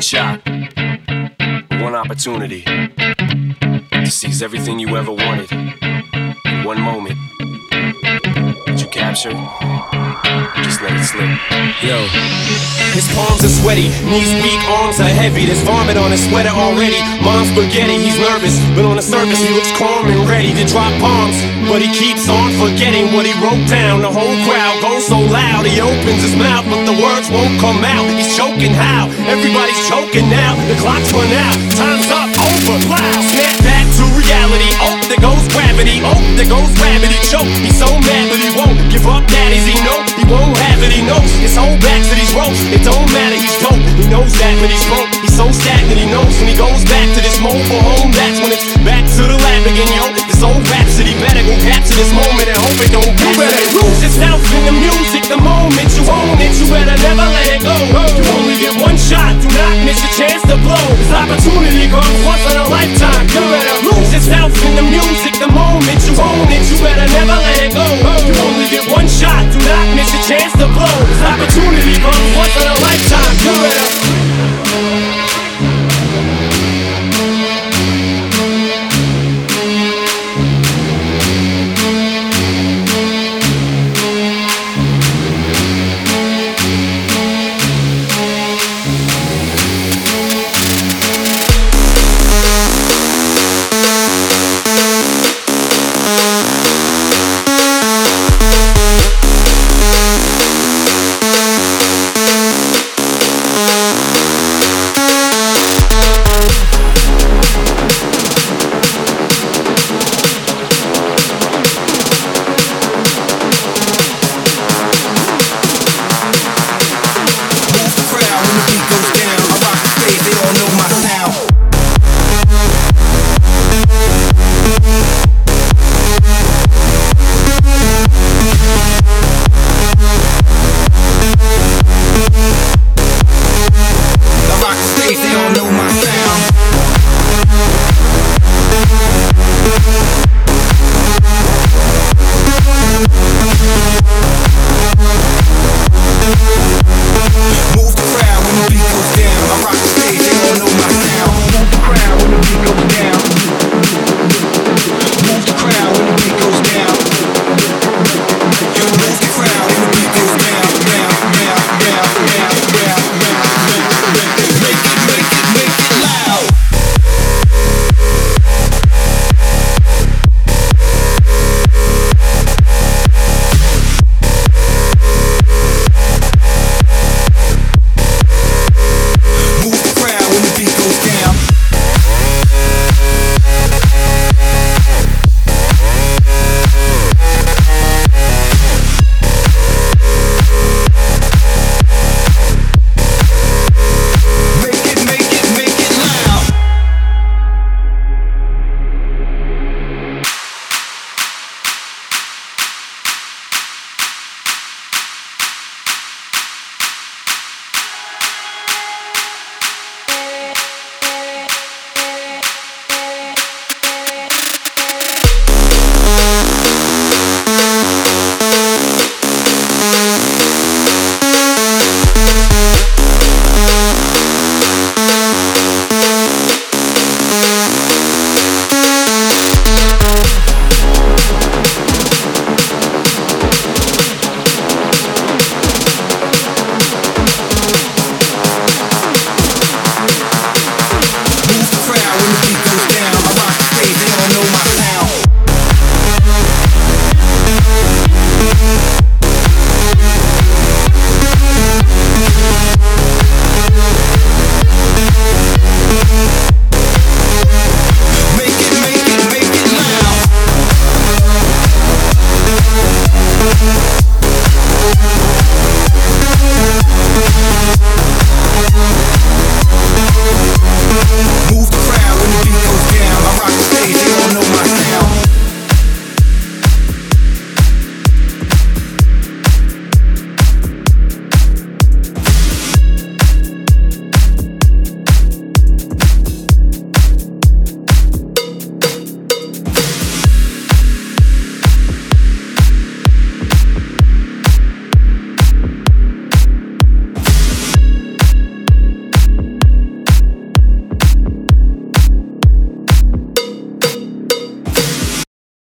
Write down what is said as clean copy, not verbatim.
shot, one opportunity to seize everything you ever wanted in one moment. Did you capture it? Just let it slip. Yo. His palms are sweaty, knees weak, arms are heavy. There's vomit on his sweater already. Mom's spaghetti, he's nervous, but on the surface he looks calm and ready to drop bombs. But he keeps on forgetting what he wrote down. The whole crowd goes so loud, he opens his mouth, but the words won't come out. He's choking how? Everybody's choking now. The clock's run out, time's up, over, loud. Snap back to reality. Oh, there goes gravity. Oh, there goes gravity. Choke. He's so mad, but he won't give up. Daddies, he know he won't have it. He knows his whole back to these ropes. It don't matter, he's dope. He knows that, but he's broke. He's so stagnant. He knows when he goes back to this mobile home. That's when it's back to the lab again, yo. This old rhapsody better go capture this moment and hope it don't. You better lose yourself in the music. The moment you own it, you better never let it go. You only get one shot. Do not miss your chance to blow. This opportunity comes once in a lifetime. You better lose yourself in the music. The moment you own it, you better never let it go. You only get one shot. Do not miss your chance to blow. This opportunity comes once in a lifetime. You better